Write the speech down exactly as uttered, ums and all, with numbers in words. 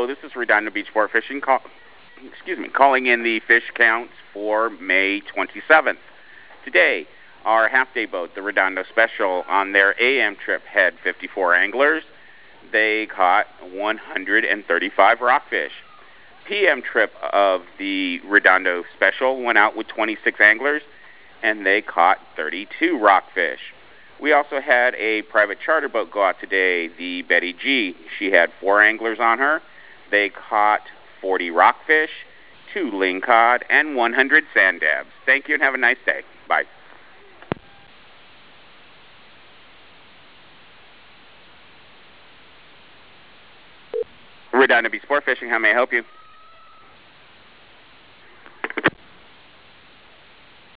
This is Redondo Beach Sport Fishing. Call, excuse me, calling in the fish counts for May twenty-seventh. Today, our half-day boat, the Redondo Special, on their A M trip had fifty-four anglers. They caught one hundred thirty-five rockfish. P M trip of the Redondo Special went out with twenty-six anglers, and they caught thirty-two rockfish. We also had a private charter boat go out today, the Betty G. She had four anglers on her. They caught forty rockfish, two lingcod, and one hundred sand dabs. Thank you and have a nice day. Bye. Redondo Beach Sport Fishing, how may I help you?